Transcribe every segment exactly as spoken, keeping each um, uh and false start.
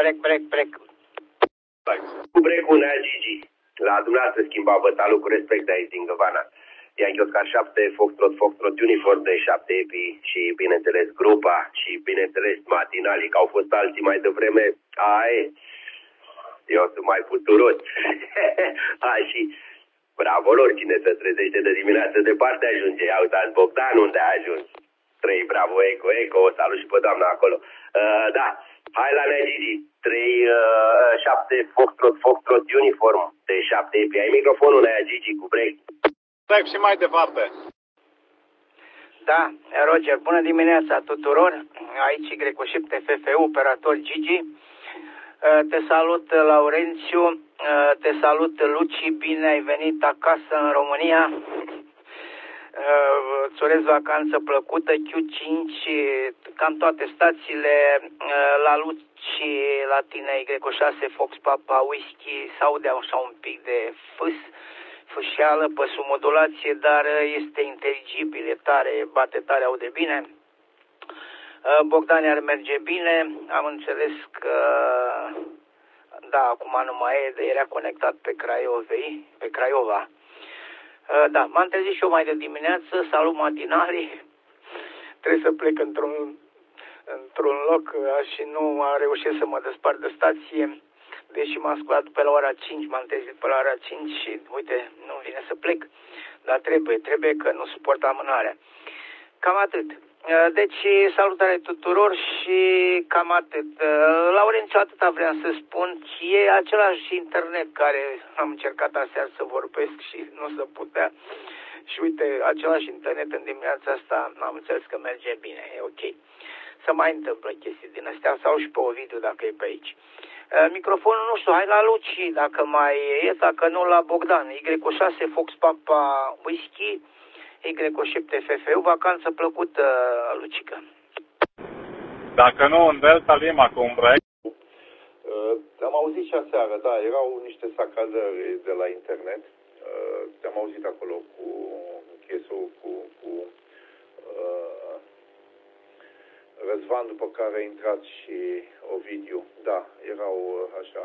break, break, break. Cu break-ul Nea Gigi. La dumneavoastră schimba bătalul cu respect de aici din Găvana. Yankee Oscar șapte, Foxtrot, Foxtrot, Uniform de șapte Epi și, bineînțeles, grupa și, bineînțeles, matinalii, că au fost alții mai devreme. Ai, eu sunt mai puturos. A, și bravo lor, cine se trezește de dimineață departe ajunge. Ia uitați Bogdan unde a ajuns. Trei, bravo, Eco, Eco, o salut și pe doamna acolo. Uh, da, hai la Nea Gigi. trei, șapte, Foxtrot, Foxtrot, Uniform de șapte Epi. Ai microfonul Nea Gigi cu break. Trec și mai departe. Da, Roger, bună dimineața tuturor. Aici Grecoship T F F U, operator Gigi. Te salut, Laurențiu. Te salut, Luci. Bine ai venit acasă în România. Îți urez vacanță plăcută. Q cinci, cam toate stațiile. La Luci, la tine Greco șase, Fox Papa, Whisky. S-aude așa un pic de fâs, fâșeală pe submodulație, dar este inteligibil, e tare, bate tare, aude bine. Bogdan ar merge bine, am înțeles că, da, acum nu mai e, era conectat pe Craiovei, pe Craiova. Da, m-am trezit și eu mai de dimineață, salut matinalii, trebuie să plec într-un într-un loc și nu am reușit să mă despart de stație, deși m-am sculat pe la ora cinci, m-am trezit pe la ora cinci și, uite, nu vine să plec, dar trebuie, trebuie că nu suport amânarea. Cam atât. Deci, salutare tuturor și cam atât. Laurențiu, atâta vreau să spun, e același internet care am încercat aseară să vorbesc și nu se putea. Și uite, același internet în dimineața asta, am înțeles că merge bine, e ok. Să mai întâmplă chestii din astea, sau și pe Ovidiu dacă e pe aici. Microfonul, nu știu, hai la Luci, dacă mai e, dacă nu la Bogdan. Y șase, Fox Papa, Whisky, Y-Ship T F F U, vacanță plăcută, Lucică. Dacă nu, în Delta Lima cu un break. Uh, am auzit și aseară, da, erau niște sacadări de la internet. Uh, te-am auzit acolo cu Chesu, cu, cu uh, Răzvan, după care a intrat și Ovidiu. Da, erau uh, așa,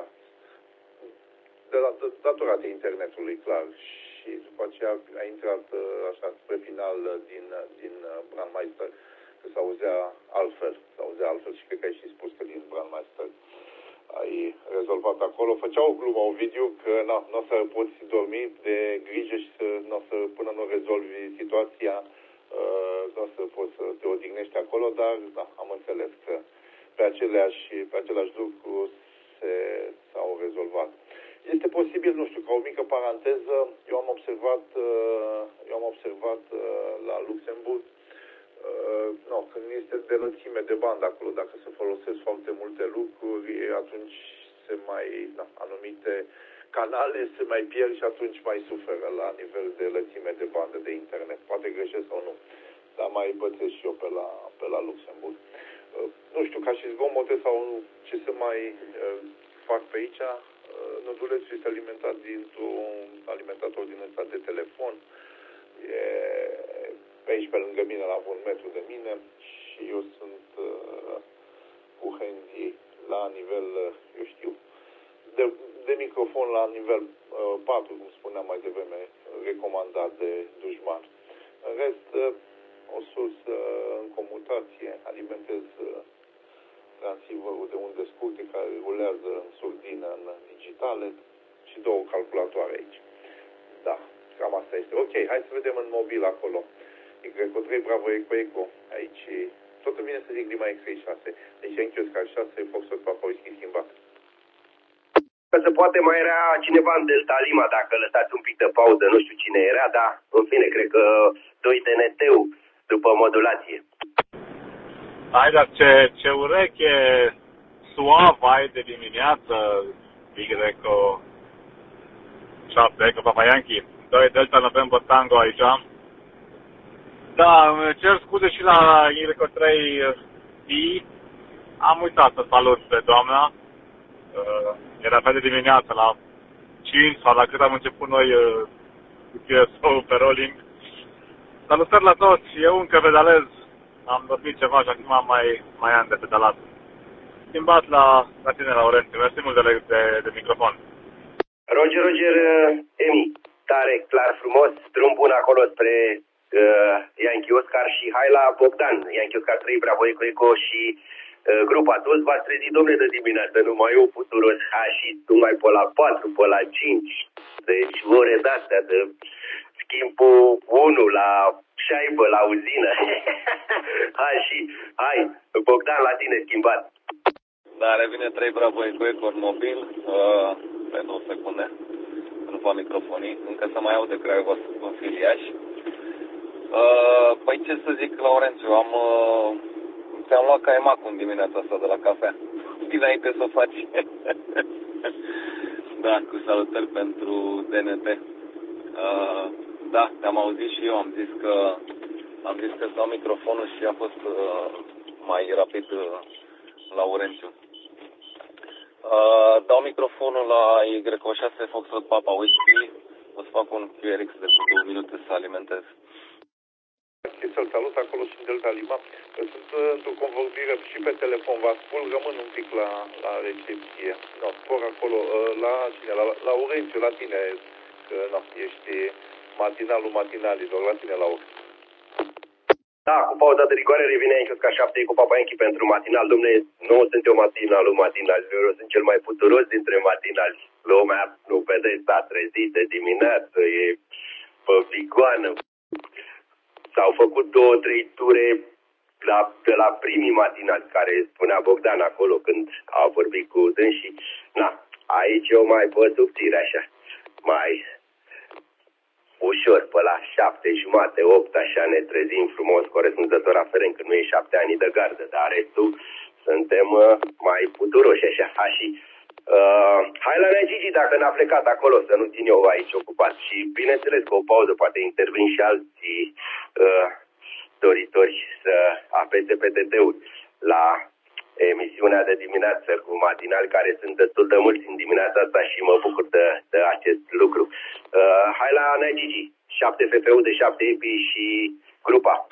de la, datorate internetului, clar. Și după aceea a intrat așa spre final din, din Brandmeister, că s-auzea altfel, s-auzea altfel și cred că ai și spus că din Brandmeister ai rezolvat acolo. Făcea o glumă, un video, că nu o să poți dormi de grijă și să, n-o să, până nu rezolvi situația, uh, nu o să poți să te odihnești acolo, dar da, am înțeles că pe aceleași, pe același lucru se, s-au rezolvat. Este posibil, nu știu, ca o mică paranteză, eu am observat, eu am observat la Luxemburg, no, când este de lățime de bandă acolo, dacă se folosesc foarte multe lucruri, atunci se mai, da, anumite canale se mai pierd și atunci mai suferă la nivel de lățime de bandă de internet. Poate greșesc sau nu, dar mai bățesc și eu pe la, pe la Luxemburg. Nu știu, ca și zgomote sau ce se mai fac pe aici. Nodulețul este alimentat dintr-un alimentator din ăsta de telefon. E pe aici, pe lângă mine, la un metru de mine și eu sunt uh, cu handy la nivel, uh, eu știu, de, de microfon la nivel uh, patru, cum spuneam mai devreme, recomandat de dușman. În rest, uh, o sursă uh, în comutație, alimentez uh, transceiverul de unde scurte care rulează în surdină, în digitale și două calculatoare aici. Da, cam asta este. Ok, hai să vedem în mobil acolo. Y trei, bravo, Eco, Eco. Aici, tot îmi vine să zic Lima X șase. Deci Yankee Oscar șase, Foxtrot, Papa, Whisky schimbat. Că se poate mai era cineva în Delta Lima, dacă lăsați un pic de pauză, nu știu cine era, dar în fine, cred că doi T N T-ul după modulație. Hai, dar ce, ce ureche suav ai de dimineață, Y șapte, Eco Papa Yankee, doi Delta November Tango aici. Da, îmi cer scuze și la Y trei I, am uitat să salut pe doamna, uh, era pe de dimineață la cinci sau la cât am început noi uh, cu T S O pe rolling. Salutări la toți, eu încă pedalez, am dormit ceva și acum mai, mai am de pedalat. schimbat la, la tine, Laurențiu. Mersi mult de, de, de microfon. Roger, Roger, Emi, tare, clar, frumos, drum bun acolo spre uh, Ianchi Oscar și hai la Bogdan, Ianchi Oscar trei, Bravo Eco Eco și uh, grupa. Toți v-ați trezit, domnule, de dimineață, numai eu puturos, ha, și numai pe la patru, pe la cinci, deci ore de-astea de schimbul unu la șaibă, la uzină. Hai și, hai, Bogdan, la tine schimbat. Da, revine trei Bravo Eco Eco mobil, uh, pe două secunde, nu va microfonii, încă să mai aude Craiova în Filiași. Uh, păi ce să zic, Laurențiu, am, uh, ți-am luat caimacul în dimineața asta de la cafea, dinainte să o faci. Da, cu salutări pentru D N T. Uh, da, te-am auzit și eu, am zis că am zis că-ți dau microfonul și a fost uh, mai rapid uh, Laurențiu. Uh, dau microfonul la Y șase Foxtrot Papa Whisky. O să fac un Q R X de două minute să alimentez. Să-l salut acolo și în Delta Lima. Sunt într-o convorbire și pe telefon, vă ascult, rămân un pic la, la recepție. No, spor acolo, la cine? La, la Laurențiu, la tine, că no, ești matinalul matinalilor, la tine, Laur. Da, cu pauza de rigoare revine aici ca șapte cu Papa Enchi pentru matinal. Dom'le, nu sunt eu matinalul matinalilor, eu sunt cel mai puturos dintre matinali. Lumea nu vede, s-a trezit de dimineață, e pe vigoană. S-au făcut două, trei ture la, de la primii matinali, care spunea Bogdan acolo când a vorbit cu dânsii. Na, aici eu mai pe subțire așa, mai ușor, pe la șapte jumate, opt, așa ne trezim frumos, corespunzător aferent, că nu e șapte ani de gardă, dar restul suntem uh, mai puturoși așa. Ha, și uh, hai la Nea Gigi dacă n-a plecat acolo, să nu țin eu aici ocupat. Și bineînțeles că o pauză poate intervin și alții uh, doritori să apese pe T T-uri la emisiunea de dimineață cu matinali, care sunt destul de mulți în dimineața asta și mă bucur de, de acest lucru. Uh, hai la Nea Gigi, șapte F F U de șapte E P I și grupa.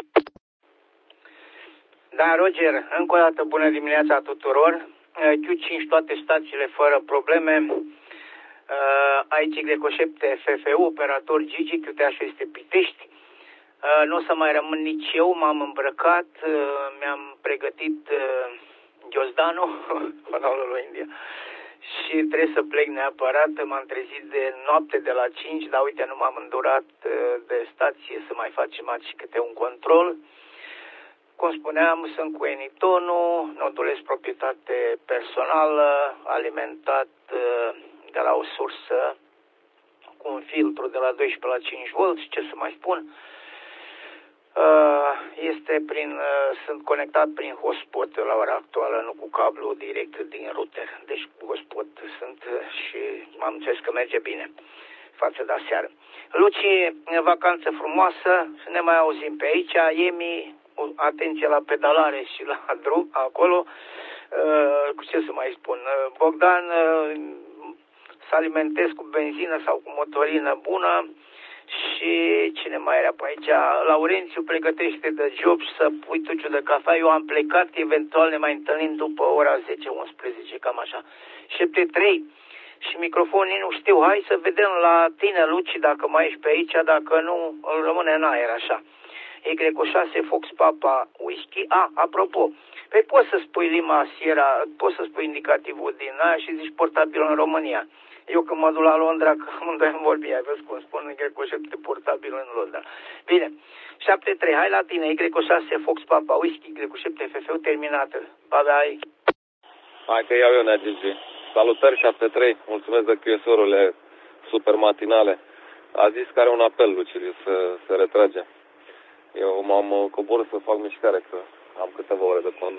Da, Roger, încă o dată bună dimineața tuturor. Q cinci toate stațiile fără probleme. Aici Y șapte F F U, operator Gigi, Q T H este Pitești. Nu o să mai rămân nici eu, m-am îmbrăcat, mi-am pregătit ghiozdanul, honorul lui India, și trebuie să plec neapărat. M-am trezit de noapte de la cinci, dar uite, nu m-am îndurat de stație să mai facem aici câte un control. Cum spuneam, sunt cu Enitonul, nodulez proprietate personală, alimentat de la o sursă cu un filtru de la doisprezece la cinci volți, ce să mai spun. Este prin, sunt conectat prin hotspot la ora actuală, nu cu cablu direct din router. Deci cu hotspot sunt și am înțeles că merge bine față de aseară. Luci, vacanță frumoasă, ne mai auzim pe aici. Emi, atenție la pedalare și la drum acolo. Cu ce să mai spun? Bogdan, să alimentez cu benzină sau cu motorină bună. Și cine mai era pe aici? Laurențiu, pregătește de job și să pui tuciul de cafea. Eu am plecat, eventual ne mai întâlnim după ora zece unsprezece, cam așa. șapte trei și microfonii nu știu. Hai să vedem la tine, Luci, dacă mai ești pe aici, dacă nu, rămâne în aer, așa. Y șase Fox Papa Whisky. A, apropo, păi poți să spui Lima Sierra, poți să spui indicativul din aia și zici portabil în România. Eu când mă duc la Londra, că amândoi am vorbit, ai văzut cum spun Y șapte portabil în Londra. Bine, șapte trei, hai la tine, Y șase Fox Papa Whisky, Y șapte F F U terminată. Bye bye. Hai că iau eu, Nea Gigi. Salutări șapte trei, mulțumesc de Q S R-urile super matinale. A zis că are un apel, Luciliu, să se retrage. Eu m-am coborât să fac mișcare, că am câteva ore de condus.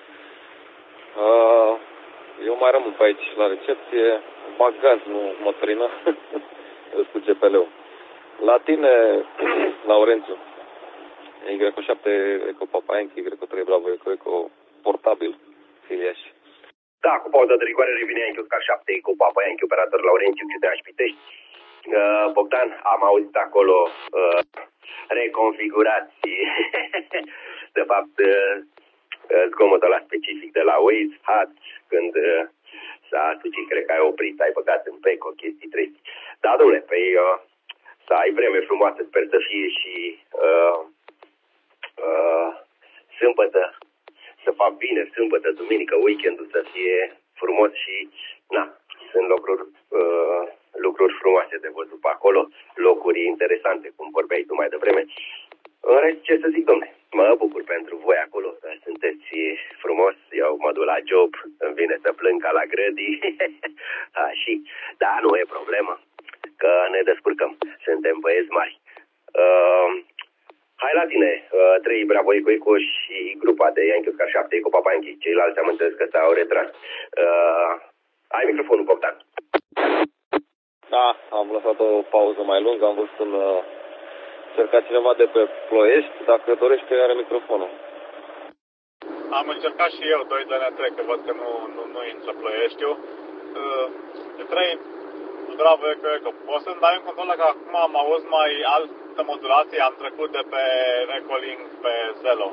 Uh, eu mai rămân pe aici la recepție, bag gaz, nu motorină, cu G P L-ul. La tine, Laurențiu, Y șapte Eco Papa Enchi, Y trei Bravo Eco Eco portabil, Filiași. Da, cu pauza de rigoare revine aici Oscar șapte Eco Papa Enchi, operator Laurențiu, Q T H Pitești. Uh, Bogdan, am auzit acolo uh, reconfigurații. De fapt, uh, zgomotul ăla specific de la Waze, hat, când uh, s-a sucit, cred că ai oprit, ai băgat în bec o chestii triste. Da, domnule, păi uh, să ai vreme frumoasă, sper să fie și uh, uh, sâmbătă, să fac bine, sâmbătă, duminică, weekendul să fie frumos și, na, sunt lucruri, uh, lucruri frumoase de văzut pe acolo, locuri interesante, cum vorbeai tu mai devreme. În rest, ce să zic, domne, mă bucur pentru voi acolo, că sunteți frumos, eu mă duc la job, îmi vine să plâng ca la grădii, ha, și, da, nu e problemă, că ne descurcăm, suntem băieți mari. Uh, hai la tine, uh, trei Bravo Eco Eco și grupa de Yankee Oscar șapte Eco Papa Yankee, ceilalți am înțeles că s-au retras. Uh, ai microfonul, Bogdan. Da, am lăsat o pauză mai lungă, am văzut în... Uh... Încerca cineva de pe Ploiești, dacă dorește, are microfonul. Am încercat și eu, doi de N trei, că văd că nu, nu, nu intră Ploieștiul. De trei, Bravo Eco Eco. O să-mi dai un control că acum am auzit mai altă modulație, am trecut de pe Ecolink pe Zelo.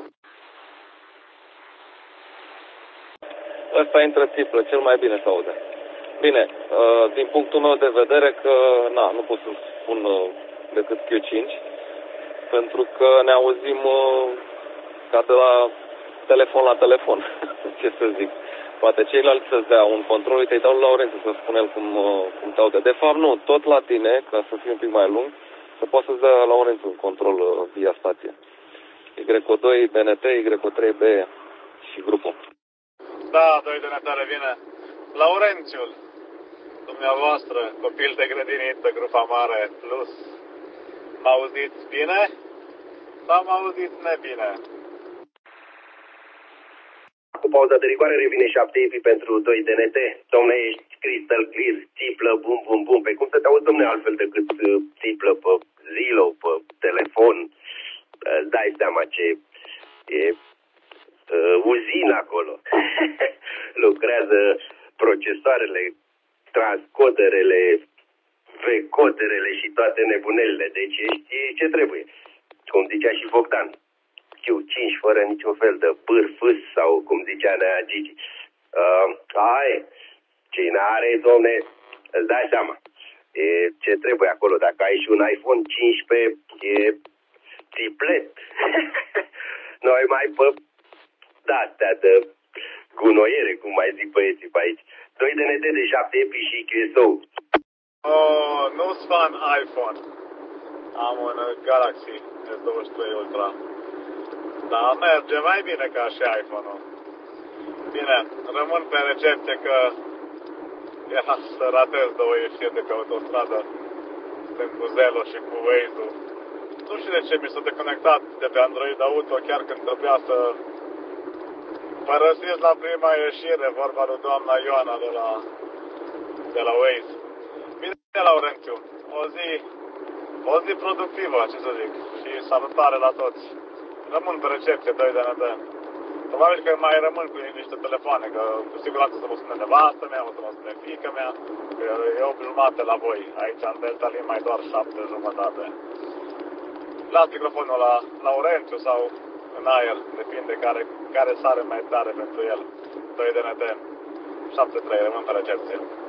Ăsta intră triplă, cel mai bine se aude. Bine, din punctul meu de vedere că, na, nu pot să spun decât Q cinci. Pentru că ne auzim uh, ca de la telefon la telefon, ce să zic. Poate ceilalți să-ți dea un control, uite, îi dau la Laurențiu să spune el cum, uh, cum te aude. De fapt, nu, tot la tine, ca să fie un pic mai lung, să poți să-ți dea la Laurențiu un control uh, via stație. Y O doi, B N T, Y O trei, B și grupul. Da, doi de N T revine. Laurențiul, dumneavoastră, copil de grădiniță, grupa mare, plus... M-auziți bine sau m-auziți nebine? Cu pauza de rigoare revine șapte E P I pentru doi D N T. Dom'le, ești crystal clear, țiplă, bum, bum, bum. Pe cum să te auzi, dom'le, altfel decât țiplă pe Zilo, pe telefon? Îți dai seama ce e uh, uzină acolo. Lucrează procesoarele, transcoderele, vecoderele și toate nebunelele. Deci ești ce trebuie. Cum zicea și Bogdan. Q cinci fără niciun fel de bârfâs sau cum zicea Nea Gigi. Uh, aia cine are, domne, îți dai seama. E ce trebuie acolo. Dacă ai și un iPhone cincisprezece, e triplet. Noi mai pe de-astea de gunoiere, cum mai zic băieții pe aici. doi D N T de șapte E P I și Q S O. Oh, nu-s fan iPhone. Am un Galaxy S douăzeci și trei Ultra. Dar merge mai bine ca și iPhone-ul. Bine, rămân pe recepție că era să ratez două ieșiri de pe autostradă. Sunt cu Zelo și cu Waze-ul. Nu știu de ce mi s-a deconectat de pe Android Auto chiar când trebuia să părăsesc la prima ieșire, vorba lui doamna Ioana de la, de la Waze. Bine, Laurențiu, o zi, o zi productivă, ce să zic, și salutare la toți. Rămân pe recepție, doi de N T. Probabil că mai rămân cu niște telefoane, că cu siguranță să mă sune nevastă mea, o să mă sune fiică mea, că e opt jumate la voi. Aici în Delta Lim mai doar șapte jumătate. Las microfonul la Laurențiu sau în aer, depinde care, care sare mai tare pentru el. doi de N T, șapte trei, rămân pe recepție.